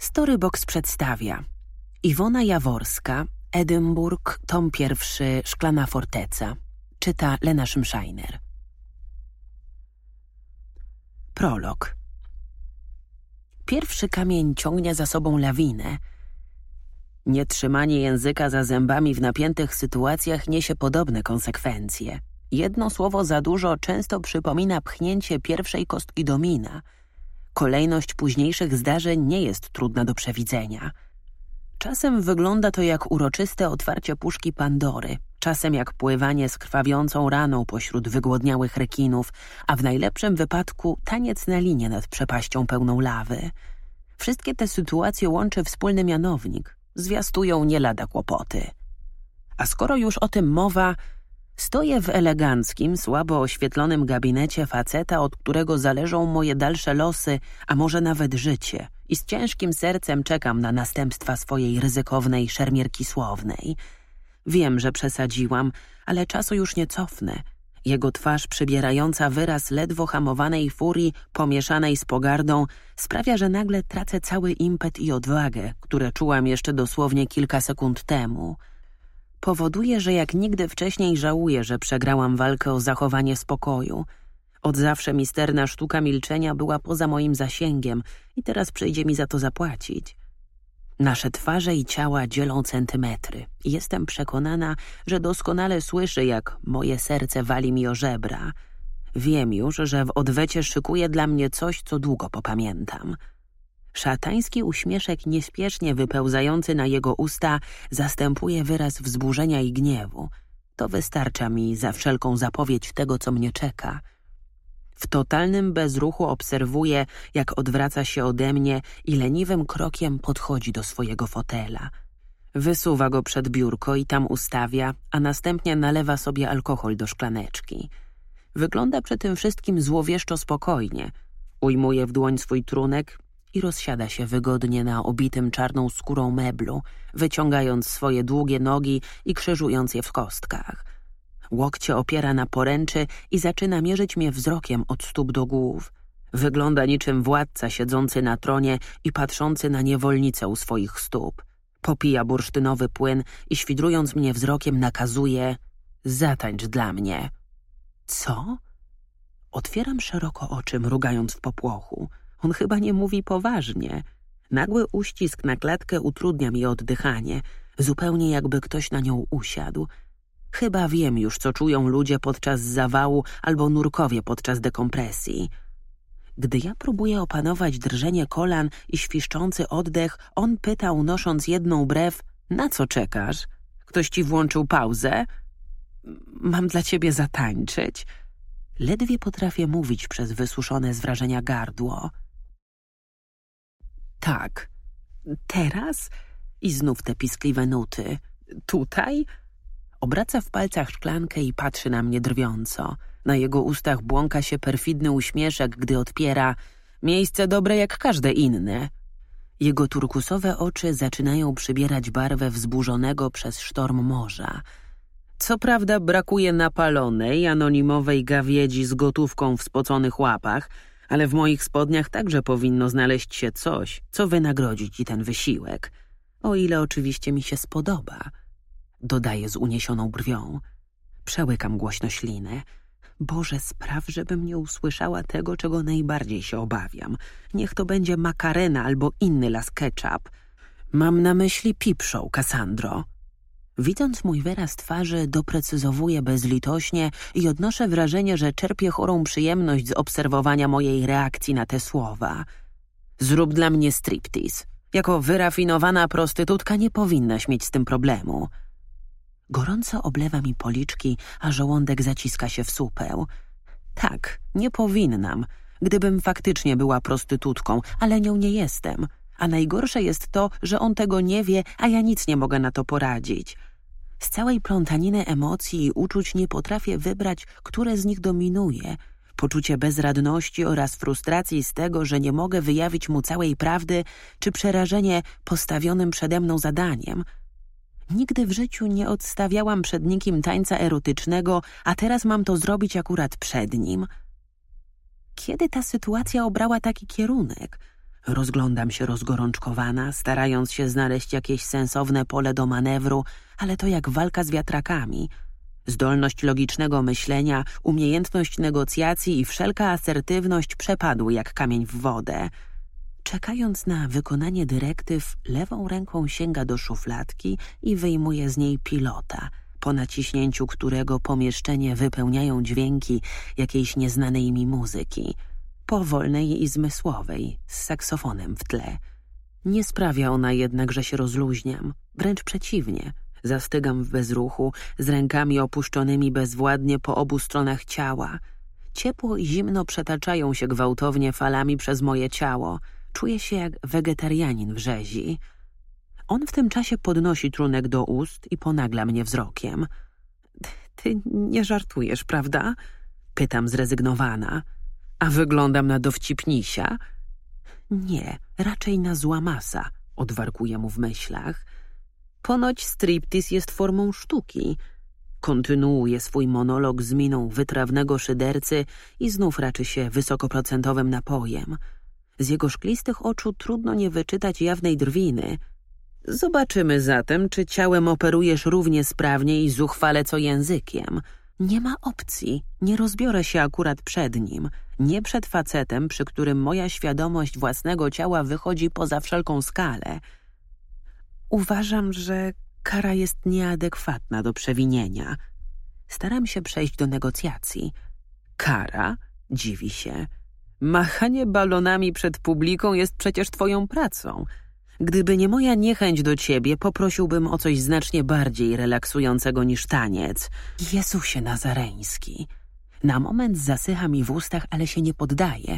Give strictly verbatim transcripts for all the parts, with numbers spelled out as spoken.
Storybox przedstawia Iwona Jaworska, Edynburg, tom pierwszy, Szklana forteca. Czyta Lena Szymszajner. Prolog. Pierwszy kamień ciągnie za sobą lawinę. Nietrzymanie języka za zębami w napiętych sytuacjach niesie podobne konsekwencje. Jedno słowo za dużo często przypomina pchnięcie pierwszej kostki domina. Kolejność późniejszych zdarzeń nie jest trudna do przewidzenia. Czasem wygląda to jak uroczyste otwarcie puszki Pandory, czasem jak pływanie z krwawiącą raną pośród wygłodniałych rekinów, a w najlepszym wypadku taniec na linie nad przepaścią pełną lawy. Wszystkie te sytuacje łączy wspólny mianownik, zwiastują nie lada kłopoty. A skoro już o tym mowa, stoję w eleganckim, słabo oświetlonym gabinecie faceta, od którego zależą moje dalsze losy, a może nawet życie, i z ciężkim sercem czekam na następstwa swojej ryzykownej szermierki słownej. Wiem, że przesadziłam, ale czasu już nie cofnę. Jego twarz przybierająca wyraz ledwo hamowanej furii, pomieszanej z pogardą, sprawia, że nagle tracę cały impet i odwagę, które czułam jeszcze dosłownie kilka sekund temu. Powoduje, że jak nigdy wcześniej żałuję, że przegrałam walkę o zachowanie spokoju. Od zawsze misterna sztuka milczenia była poza moim zasięgiem i teraz przyjdzie mi za to zapłacić. Nasze twarze i ciała dzielą centymetry i jestem przekonana, że doskonale słyszę, jak moje serce wali mi o żebra. Wiem już, że w odwecie szykuje dla mnie coś, co długo popamiętam. Szatański uśmieszek niespiesznie wypełzający na jego usta zastępuje wyraz wzburzenia i gniewu. To wystarcza mi za wszelką zapowiedź tego, co mnie czeka. W totalnym bezruchu obserwuję, jak odwraca się ode mnie i leniwym krokiem podchodzi do swojego fotela. Wysuwa go przed biurko i tam ustawia, a następnie nalewa sobie alkohol do szklaneczki. Wygląda przy tym wszystkim złowieszczo spokojnie. Ujmuje w dłoń swój trunek i rozsiada się wygodnie na obitym czarną skórą meblu, wyciągając swoje długie nogi i krzyżując je w kostkach. Łokcie opiera na poręczy i zaczyna mierzyć mnie wzrokiem od stóp do głów. Wygląda niczym władca siedzący na tronie i patrzący na niewolnicę u swoich stóp. Popija bursztynowy płyn i świdrując mnie wzrokiem nakazuje: zatańcz dla mnie. Co? Otwieram szeroko oczy, mrugając w popłochu. On chyba nie mówi poważnie. Nagły uścisk na klatkę utrudnia mi oddychanie, zupełnie jakby ktoś na nią usiadł. Chyba wiem już, co czują ludzie podczas zawału albo nurkowie podczas dekompresji. Gdy ja próbuję opanować drżenie kolan i świszczący oddech, on pyta, unosząc jedną brew: na co czekasz? Ktoś ci włączył pauzę? Mam dla ciebie zatańczyć? Ledwie potrafię mówić przez wysuszone z wrażenia gardło. Tak. Teraz? I znów te piskliwe nuty. Tutaj? Obraca w palcach szklankę i patrzy na mnie drwiąco. Na jego ustach błąka się perfidny uśmieszek, gdy odpiera: miejsce dobre jak każde inne. Jego turkusowe oczy zaczynają przybierać barwę wzburzonego przez sztorm morza. Co prawda brakuje napalonej, anonimowej gawiedzi z gotówką w spoconych łapach, ale w moich spodniach także powinno znaleźć się coś, co wynagrodzi ci ten wysiłek. O ile oczywiście mi się spodoba. Dodaję z uniesioną brwią. Przełykam głośno ślinę. Boże, spraw, żebym nie usłyszała tego, czego najbardziej się obawiam. Niech to będzie makarena albo inny las ketchup. Mam na myśli peep show, Cassandro. Widząc mój wyraz twarzy, doprecyzowuję bezlitośnie i odnoszę wrażenie, że czerpię chorą przyjemność z obserwowania mojej reakcji na te słowa. Zrób dla mnie striptease. Jako wyrafinowana prostytutka nie powinnaś mieć z tym problemu. Gorąco oblewa mi policzki, a żołądek zaciska się w supę. Tak, nie powinnam, gdybym faktycznie była prostytutką, ale nią nie jestem. A najgorsze jest to, że on tego nie wie, a ja nic nie mogę na to poradzić. Z całej plątaniny emocji i uczuć nie potrafię wybrać, które z nich dominuje. Poczucie bezradności oraz frustracji z tego, że nie mogę wyjawić mu całej prawdy, czy przerażenie postawionym przede mną zadaniem. Nigdy w życiu nie odstawiałam przed nikim tańca erotycznego, a teraz mam to zrobić akurat przed nim. Kiedy ta sytuacja obrała taki kierunek? Rozglądam się rozgorączkowana, starając się znaleźć jakieś sensowne pole do manewru, ale to jak walka z wiatrakami. Zdolność logicznego myślenia, umiejętność negocjacji i wszelka asertywność przepadły jak kamień w wodę. Czekając na wykonanie dyrektyw, lewą ręką sięga do szufladki i wyjmuje z niej pilota, po naciśnięciu którego pomieszczenie wypełniają dźwięki jakiejś nieznanej mi muzyki, powolnej i zmysłowej, z saksofonem w tle. Nie sprawia ona jednak, że się rozluźniam, wręcz przeciwnie. Zastygam w bezruchu, z rękami opuszczonymi bezwładnie po obu stronach ciała. Ciepło i zimno przetaczają się gwałtownie falami przez moje ciało. Czuję się jak wegetarianin w rzezi. On w tym czasie podnosi trunek do ust i ponagla mnie wzrokiem. Ty nie żartujesz, prawda? Pytam zrezygnowana. A wyglądam na dowcipnisia? Nie, raczej na złamasa, odwarkuję mu w myślach. Ponoć striptease jest formą sztuki. Kontynuuje swój monolog z miną wytrawnego szydercy i znów raczy się wysokoprocentowym napojem. Z jego szklistych oczu trudno nie wyczytać jawnej drwiny. Zobaczymy zatem, czy ciałem operujesz równie sprawnie i zuchwale co językiem. Nie ma opcji, nie rozbiorę się akurat przed nim. Nie przed facetem, przy którym moja świadomość własnego ciała wychodzi poza wszelką skalę. Uważam, że kara jest nieadekwatna do przewinienia. Staram się przejść do negocjacji. Kara? Dziwi się. Machanie balonami przed publiką jest przecież twoją pracą. Gdyby nie moja niechęć do ciebie, poprosiłbym o coś znacznie bardziej relaksującego niż taniec. Jezusie Nazareński. Na moment zasycha mi w ustach, ale się nie poddaję.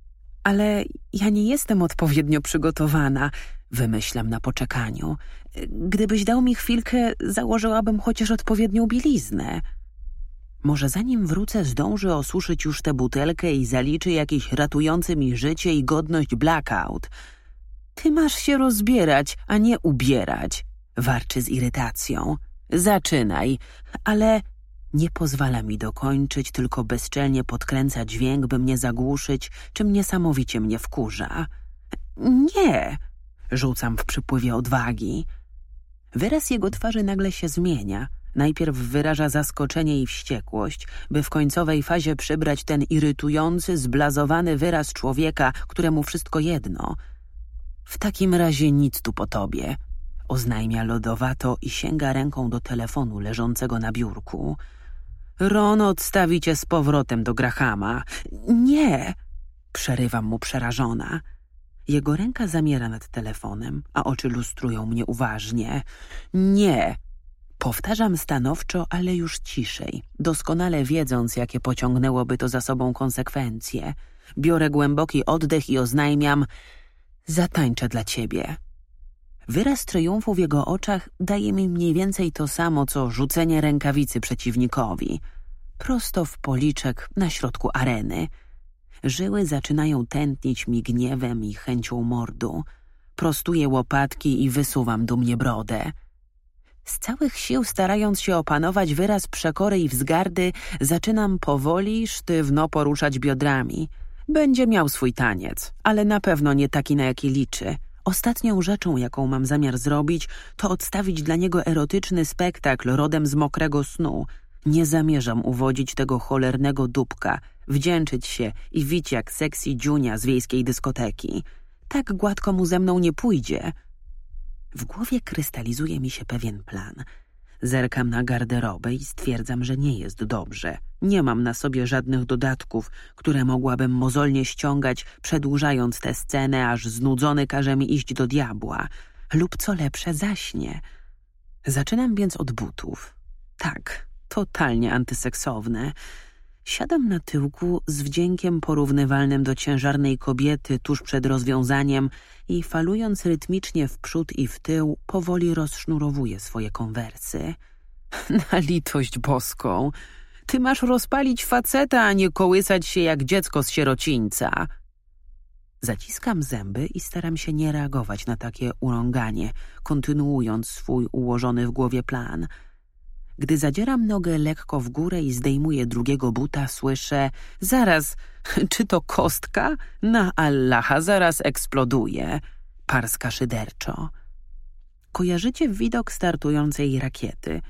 Ale ja nie jestem odpowiednio przygotowana, wymyślam na poczekaniu. Gdybyś dał mi chwilkę, założyłabym chociaż odpowiednią bieliznę. Może zanim wrócę, zdąży osuszyć już tę butelkę i zaliczy jakiś ratujący mi życie i godność blackout. Ty masz się rozbierać, a nie ubierać, warczy z irytacją. Zaczynaj, ale nie pozwala mi dokończyć, tylko bezczelnie podkręca dźwięk, by mnie zagłuszyć, czym niesamowicie mnie wkurza. Nie, rzucam w przypływie odwagi. Wyraz jego twarzy nagle się zmienia. Najpierw wyraża zaskoczenie i wściekłość, by w końcowej fazie przybrać ten irytujący, zblazowany wyraz człowieka, któremu wszystko jedno. W takim razie nic tu po tobie, oznajmia lodowato i sięga ręką do telefonu leżącego na biurku. Ron odstawi cię z powrotem do Grahama. Nie, przerywam mu przerażona. Jego ręka zamiera nad telefonem, a oczy lustrują mnie uważnie. Nie, powtarzam stanowczo, ale już ciszej, doskonale wiedząc, jakie pociągnęłoby to za sobą konsekwencje. Biorę głęboki oddech i oznajmiam: zatańczę dla ciebie. Wyraz triumfu w jego oczach daje mi mniej więcej to samo, co rzucenie rękawicy przeciwnikowi. Prosto w policzek na środku areny. Żyły zaczynają tętnić mi gniewem i chęcią mordu. Prostuję łopatki i wysuwam dumnie brodę. Z całych sił, starając się opanować wyraz przekory i wzgardy, zaczynam powoli, sztywno poruszać biodrami. Będzie miał swój taniec, ale na pewno nie taki, na jaki liczy. Ostatnią rzeczą, jaką mam zamiar zrobić, to odstawić dla niego erotyczny spektakl rodem z mokrego snu. Nie zamierzam uwodzić tego cholernego dupka, wdzięczyć się i wić jak sexy dziunia z wiejskiej dyskoteki. Tak gładko mu ze mną nie pójdzie. W głowie krystalizuje mi się pewien plan. Zerkam na garderobę i stwierdzam, że nie jest dobrze. Nie mam na sobie żadnych dodatków, które mogłabym mozolnie ściągać, przedłużając tę scenę, aż znudzony każe mi iść do diabła. Lub co lepsze, zaśnie. Zaczynam więc od butów. Tak, totalnie antyseksowne. Siadam na tyłku z wdziękiem porównywalnym do ciężarnej kobiety tuż przed rozwiązaniem i falując rytmicznie w przód i w tył, powoli rozsznurowuję swoje konwersy. Na litość boską! Ty masz rozpalić faceta, a nie kołysać się jak dziecko z sierocińca. Zaciskam zęby i staram się nie reagować na takie urąganie, kontynuując swój ułożony w głowie plan. Gdy zadzieram nogę lekko w górę i zdejmuję drugiego buta, słyszę: zaraz, czy to kostka? Na Allaha, zaraz eksploduje. Parska szyderczo. Kojarzycie widok startującej rakiety.